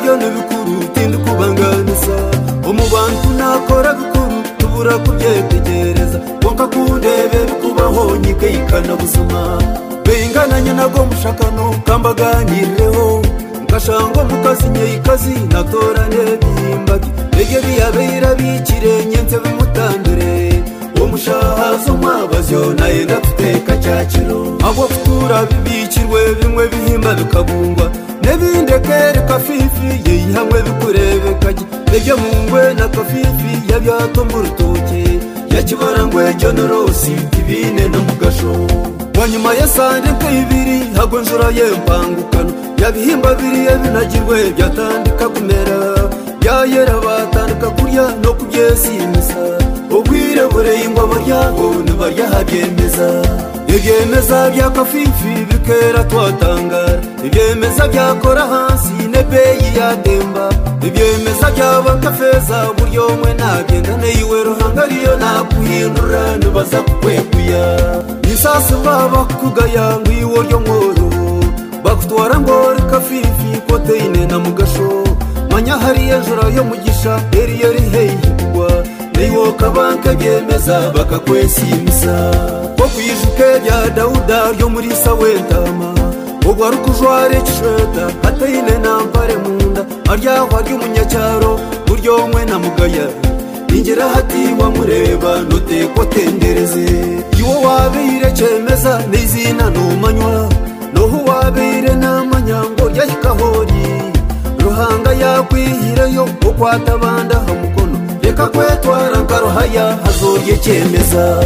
byo n'ibikuru tindi kubanganiza umubantu nakora bikuru tubura kubyetegereza wonka kundebe bikubaho nyikayikana buzima bengananye nago mushakano kambaganireho Kashango mukazinye ikazi natorane bihimbagi Ege biyabera bikire nyenze bimutandure Omushahazo mwabazyo naye ndakuteka cyakiro Abo futura bibikirwe bimwe bihimba bikabungwa Nebinde kere kafifi yeyi hamwe bikurebekaje Ege mungwe na kafifi yabyatomba urutoke Yakibarangwe jonorosi ibine na mugasho Wanyuma ya sande nk'ibiri hagonjura yempangukano Yabihimba biriye binagirwe byatandika kumera Yayera batandika kurya no kubyesimisa Ubwire bureyingwa baryaho nibarya habyemeza Ibyemeza bya kafifi bikera twatangara Ibyemeza byakora hasi nebeyi yatemba Ibyemeza byaba kafeza buryo mwe nagenda Neyiwe ruhangariyo nakuhindura nibaza kukwekuya Nisasi baba kugaya ngwiwo ryo nkoro Bakutwara ngori kafifi kote ine na mugasho Manya hari ejura yo mugisha eri heyigwa Neiwo kabanka byemeza bakakwesimisa Okwijuke bya Dauda ryo muri Sawentama Ogwa rukujware kisheta hatine nampare munda Aryaho ry'umunyacyaro buryo mwe na mugaya Ingera hati wa mureba note kotendereze Iwo wabire cyemeza n'izina no manywa Noho wabire n'amanyango yahikahori Ruhanga yakwihireyo okwatabanda hamukono Reka kwetwara nkarohaya hazorye cyemeza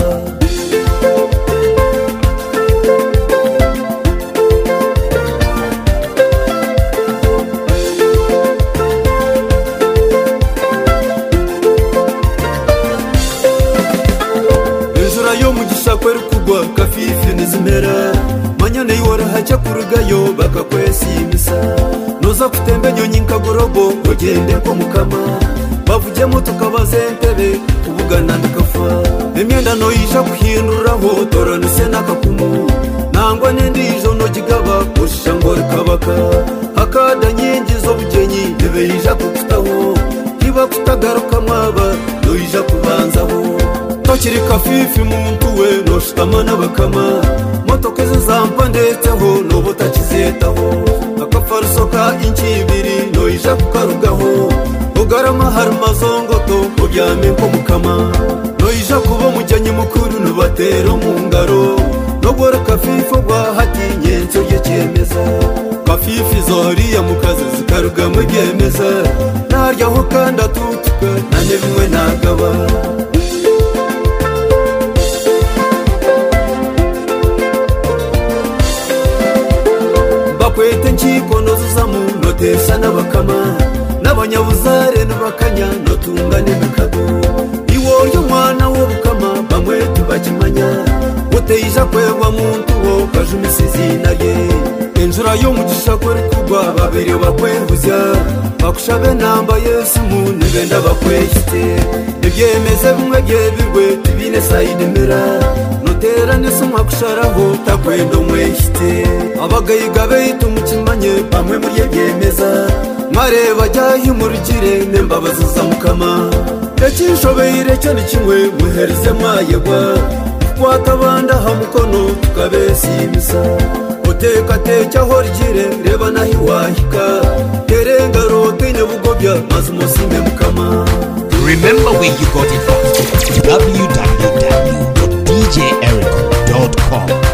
Injura yo mugisha kweri kugwa kafifi nizimera Manyane yora hacha kurugayo bakakwesimisa Noza kutembe nyonyi nkagorobo ogende ko mukama Bavujemo tukabaze ntebe ubugana ndikafa Emyenda no yija kuhinduraho toranise nakakumu Nangwa nendijo no gigaba oshisha ngo rikabaka Hakada nyingi zo bugenyi debe yija kukutaho Kiba kutagaruka mwaba no yija kubanzaho Tokiri kafifi muntu we no shitama n'abakama Motokeze zampa ndetseho no butakizetaho Akafarusoka inchibiri no yija kukarugaho Ugarama harma zongoto ubyame ko mukama No yija kuba mujyanye mukuru nubatero mu ngaro No gora kafifi gwa hati nyenso yecyemeza Kafifi zoriya mukaze zikaruga mu byemeza Naryaho kanda tutuka nane bimwe nagaba Bakwete nchiko nozuzamu notesa n'abakama N'abanyabuzare n'abakanya notungane bikago Iwo ryo mwana wo bukama bamwe tubakimanya Uteyija kwegwa muntu wo kajumisizi naye Injura yo mugisha kweri kugwa babiri bakwehuzya Bakushabe namba Yesu mu nibenda bakwehite Ibyemeze bimwe byebirwe tibine side mira Notera nesumwa kusharaho takwendo mwehite Abagayiga beyitu mukimanye bamwe muri byemeza Mareba jyahi murugire nembabazi za mukama Ekinshobeyire cyo ni kimwe muhereze mwayegwa Kwatabanda hamukono tukabesimisa Uteka tecyaho rigire reba nahi wahika Terenga rote nyabugobya mazumusimbe mukama Remember where you got it from www.djericho.com